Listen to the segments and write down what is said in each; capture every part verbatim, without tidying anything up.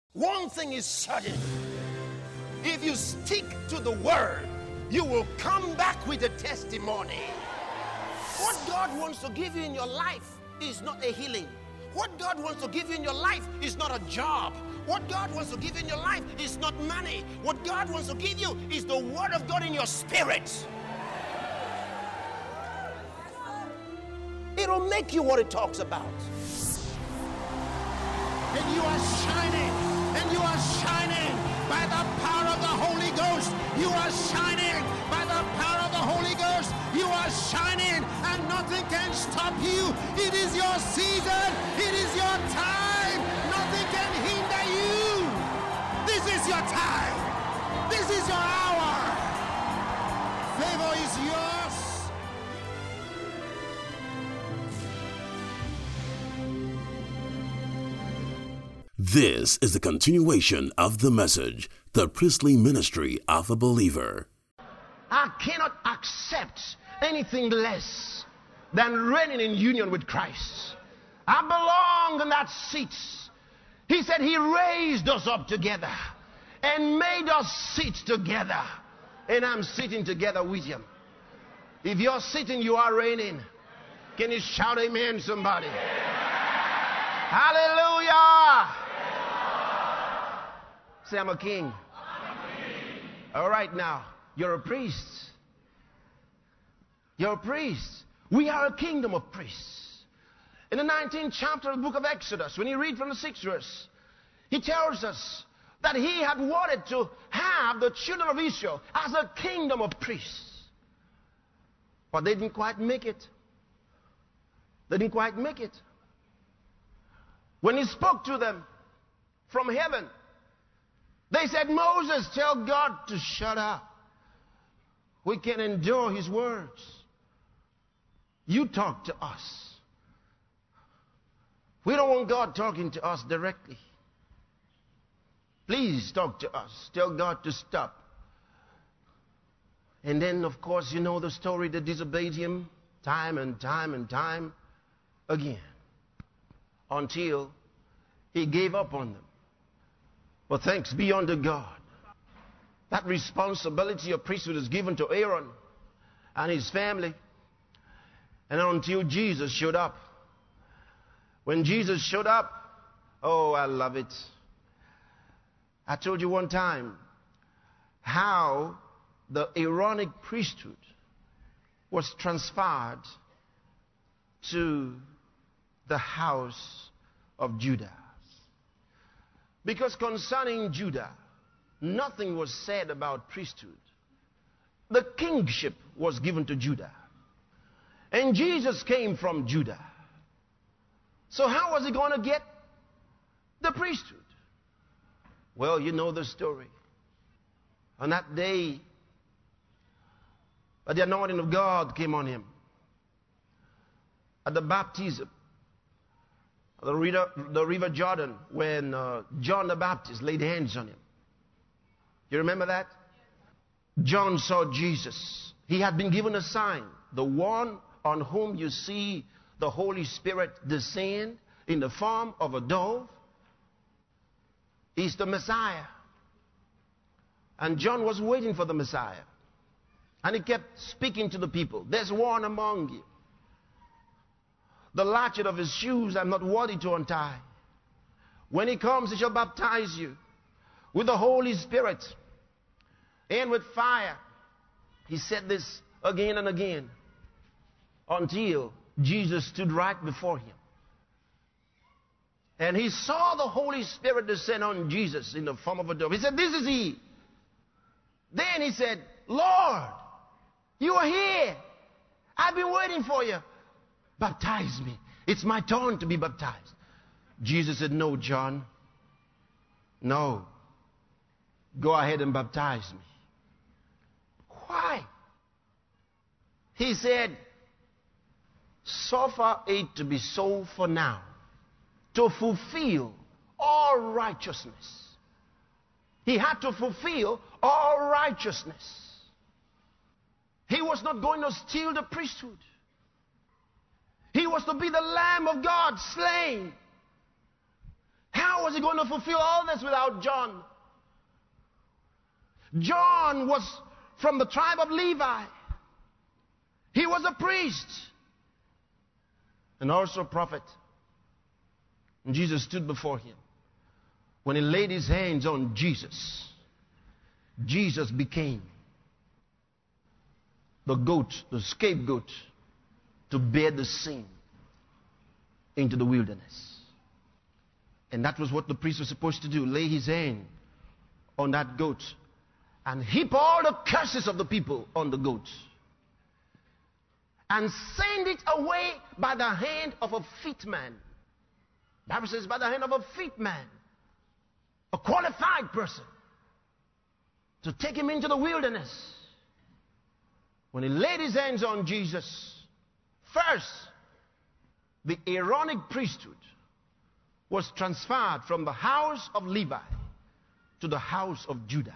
One thing is certain. If you stick to the word, you will come back with a testimony. What God wants to give you in your life is not a healing. What God wants to give you in your life is not a job. What God wants to give you in your life is not money. What God wants to give you is the word of God in your spirit. It'll make you what it talks about. And you are shining, and you are shining by the power of the Holy Ghost. You are shining by the power of the Holy Ghost. You are shining, and nothing can stop you. It is your season. It is your time. Nothing can hinder you. This is your time. This is your hour. Favor is yours. This is the continuation of the message, the priestly ministry of a believer. I cannot accept anything less than reigning in union with Christ. I belong in that seat. He said he raised us up together and made us sit together. And I'm sitting together with him. If you're sitting, you are reigning. Can you shout amen, somebody? Hallelujah! Say, I'm a king. I'm a king. All right, now, you're a priest. You're a priest. We are a kingdom of priests. In the nineteenth chapter of the book of Exodus, when you read from the sixth verse, he tells us that he had wanted to have the children of Israel as a kingdom of priests. But they didn't quite make it. They didn't quite make it. When he spoke to them from heaven, they said, Moses, tell God to shut up. We can endure his words. You talk to us. We don't want God talking to us directly. Please talk to us. Tell God to stop. And then, of course, you know the story. They disobeyed him time and time and time again until he gave up on them. But thanks be unto God. That responsibility of priesthood is given to Aaron and his family. And until Jesus showed up. When Jesus showed up, oh, I love it. I told you one time how the Aaronic priesthood was transferred to the house of Judah. Because concerning Judah, nothing was said about priesthood. The kingship was given to Judah. And Jesus came from Judah. So how was he going to get the priesthood? Well, you know the story. On that day, the anointing of God came on him. At the baptism, The river, the river Jordan, when uh, John the Baptist laid hands on him. You remember that? John saw Jesus. He had been given a sign. The one on whom you see the Holy Spirit descend in the form of a dove is the Messiah. And John was waiting for the Messiah. And he kept speaking to the people. There's one among you. The latchet of his shoes I'm not worthy to untie. When he comes, he shall baptize you with the Holy Spirit and with fire. He said this again and again until Jesus stood right before him. And he saw the Holy Spirit descend on Jesus in the form of a dove. He said, this is he. Then he said, Lord, you are here. I've been waiting for you. Baptize me. It's my turn to be baptized. Jesus said, no, John. No. Go ahead and baptize me. Why? He said, suffer it to be so for now, to fulfill all righteousness. He had to fulfill all righteousness. He was not going to steal the priesthood. He was to be the Lamb of God slain. How how was he going to fulfill all this without John? John was from the tribe of Levi. He was a priest and also a prophet. And Jesus stood before him. When he laid his hands on Jesus, Jesus became the goat, the scapegoat, to bear the sin into the wilderness. And that was what the priest was supposed to do, lay his hand on that goat and heap all the curses of the people on the goat and send it away by the hand of a fit man. The Bible says by the hand of a fit man, a qualified person, to take him into the wilderness. When he laid his hands on Jesus, first, the Aaronic priesthood was transferred from the house of Levi to the house of Judah.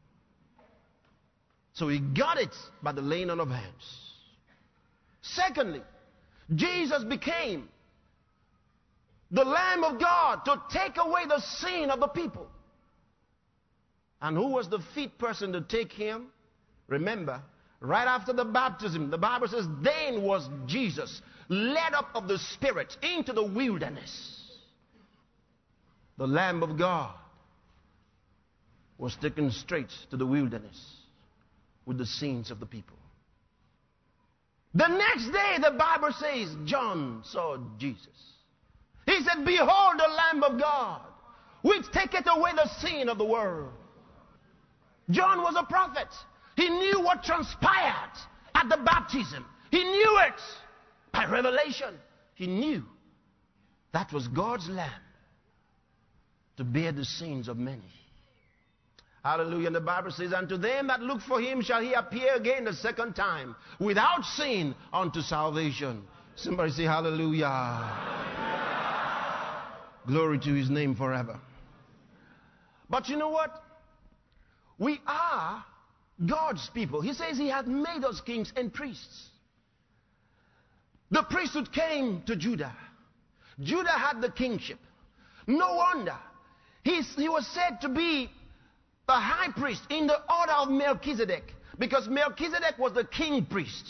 So he got it by the laying on of hands. Secondly, Jesus became the Lamb of God to take away the sin of the people. And who was the fit person to take him? Remember, right after the baptism, the Bible says, then was Jesus led up of the Spirit into the wilderness. The Lamb of God was taken straight to the wilderness with the sins of the people. The next day, the Bible says, John saw Jesus. He said, behold the Lamb of God, which taketh away the sin of the world. John was a prophet. He knew what transpired at the baptism. He knew it by revelation. He knew that was God's Lamb to bear the sins of many. Hallelujah. And the Bible says, unto them that look for him shall he appear again the second time, without sin, unto salvation. Somebody say hallelujah. Hallelujah. Glory to his name forever. But you know what? We are God's people. He says he hath made us kings and priests. The priesthood came to Judah. Judah had the kingship. No wonder. He's, he was said to be the high priest in the order of Melchizedek, because Melchizedek was the king priest.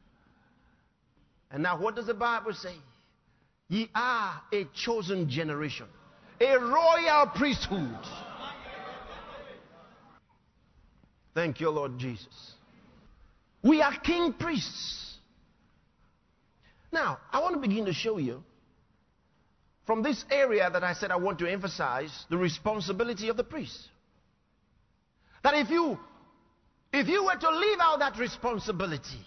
And now what does the Bible say? Ye are a chosen generation, a royal priesthood. Thank you, Lord Jesus. We are king priests. Now, I want to begin to show you from this area that I said I want to emphasize the responsibility of the priest. That if you, if you were to leave out that responsibility,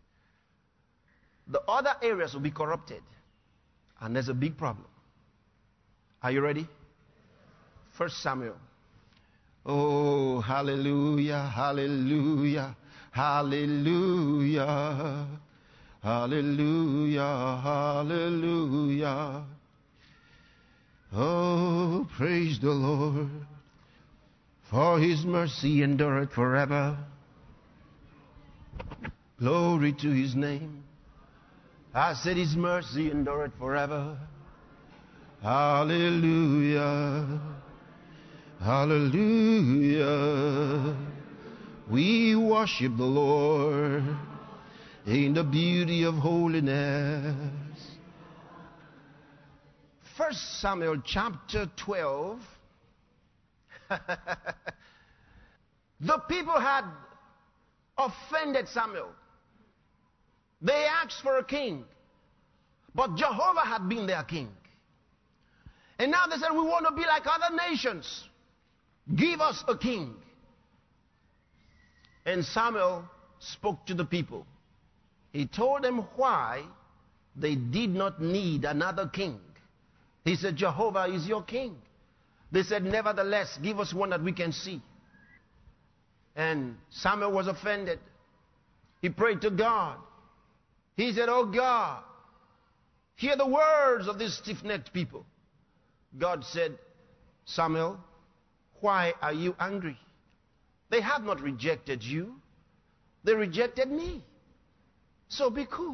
the other areas will be corrupted. And there's a big problem. Are you ready? First Samuel. Oh, hallelujah, hallelujah, hallelujah, hallelujah, hallelujah. Oh, praise the Lord, for his mercy endureth forever. Glory to his name. I said his mercy endureth forever. Hallelujah. Hallelujah. We worship the Lord in the beauty of holiness. First Samuel chapter twelve. The people had offended Samuel. They asked for a king, but Jehovah had been their king. And now they said, we want to be like other nations. Give us a king. And Samuel spoke to the people. He told them why they did not need another king. He said, Jehovah is your king. They said, nevertheless, give us one that we can see. And Samuel was offended. He prayed to God. He said, oh God, hear the words of these stiff-necked people. God said, Samuel, why are you angry? They have not rejected you. They rejected me. So be cool.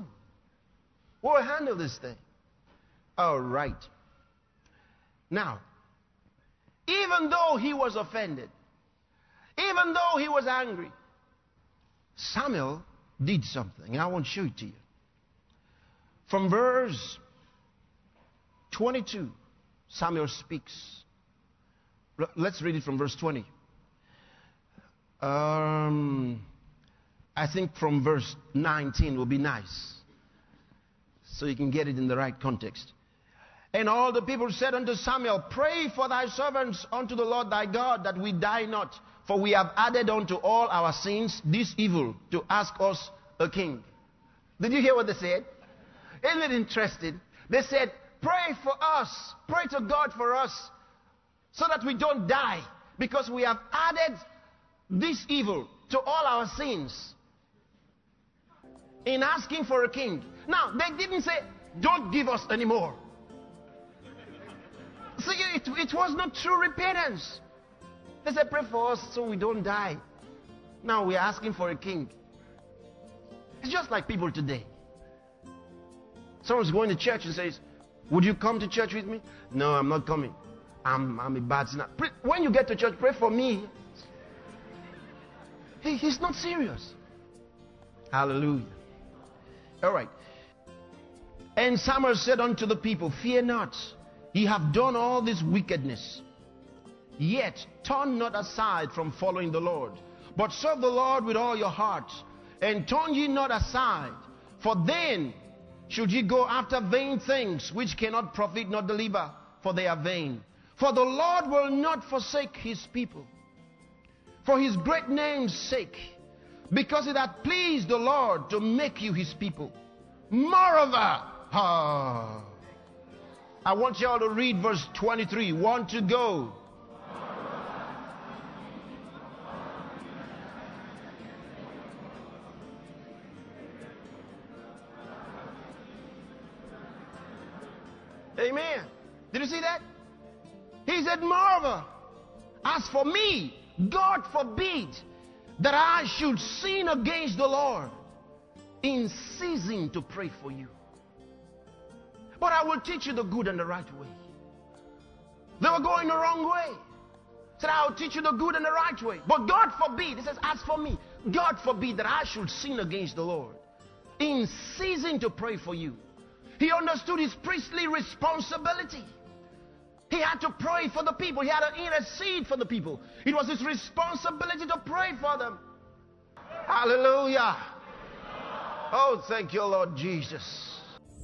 We'll handle this thing. All right. Now, even though he was offended, even though he was angry, Samuel did something. And I want to show it to you. From verse twenty-two, Samuel speaks. Let's read it from verse twenty. Um, I think from verse nineteen will be nice, so you can get it in the right context. And all the people said unto Samuel, Pray for thy servants unto the Lord thy God, that we die not. For we have added unto all our sins this evil, to ask us a king. Did you hear what they said? Isn't it interesting? They said, pray for us. Pray to God for us, so that we don't die. Because we have added this evil to all our sins in asking for a king. Now, they didn't say, don't give us any more. See, it, it was not true repentance. They said, pray for us so we don't die. Now we're asking for a king. It's just like people today. Someone's going to church and says, would you come to church with me? No, I'm not coming. I'm, I'm a bad sinner. Pray, when you get to church, pray for me. He, he's not serious. Hallelujah. All right. And Samuel said unto the people, Fear not, ye have done all this wickedness. Yet turn not aside from following the Lord, but serve the Lord with all your heart, and turn ye not aside, for then should ye go after vain things, which cannot profit nor deliver, for they are vain. For the Lord will not forsake his people, for his great name's sake, because it hath pleased the Lord to make you his people. Moreover, ah, I want you all to read verse twenty-three. Want to go. Amen. Did you see that? He said, moreover, as for me, God forbid that I should sin against the Lord in ceasing to pray for you. But I will teach you the good and the right way. They were going the wrong way. He said, I will teach you the good and the right way. But God forbid, he says, as for me, God forbid that I should sin against the Lord in ceasing to pray for you. He understood his priestly responsibility. He had to pray for the people. He had to intercede for the people. It was his responsibility to pray for them. Hallelujah. Oh, thank you, Lord Jesus.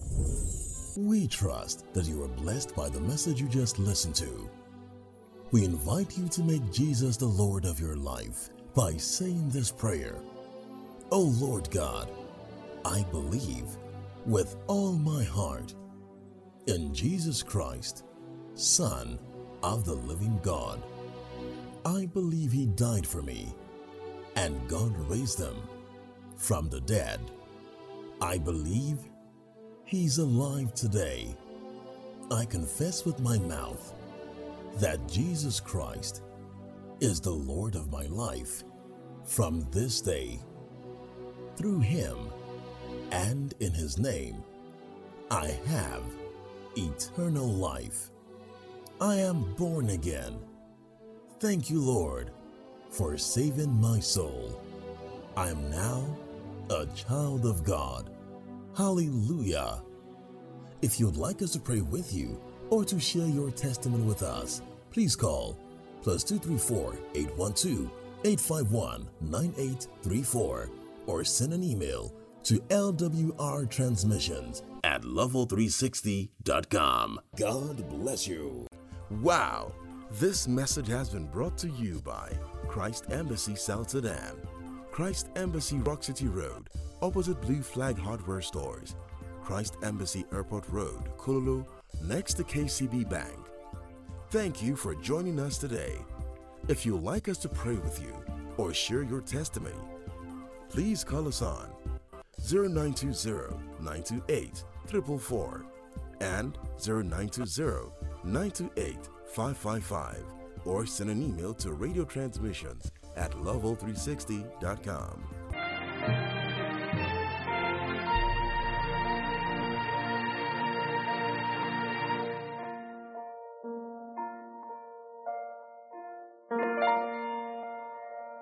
We trust that you are blessed by the message you just listened to. We invite you to make Jesus the Lord of your life by saying this prayer. Oh Lord God, I believe with all my heart in Jesus Christ, Son of the living God. I believe he died for me, and God raised him from the dead. I believe he's alive today. I confess with my mouth that Jesus Christ is the Lord of my life from this day. Through him and in his name, I have eternal life. I am born again. Thank you, Lord, for saving my soul. I am now a child of God. Hallelujah. If you'd like us to pray with you or to share your testimony with us, please call plus two three four, eight one two, eight five one, nine eight three four or send an email to L W R transmissions at level three sixty dot com. God bless you. Wow, this message has been brought to you by Christ Embassy South Sudan, Christ Embassy Rock City Road, opposite Blue Flag Hardware Stores, Christ Embassy Airport Road, Kululu, next to K C B Bank. Thank you for joining us today. If you'd like us to pray with you or share your testimony, please call us on zero nine two zero, nine two eight, four four four and zero nine two zero, nine two eight, five five five or send an email to radio transmissions at level three sixty dot com.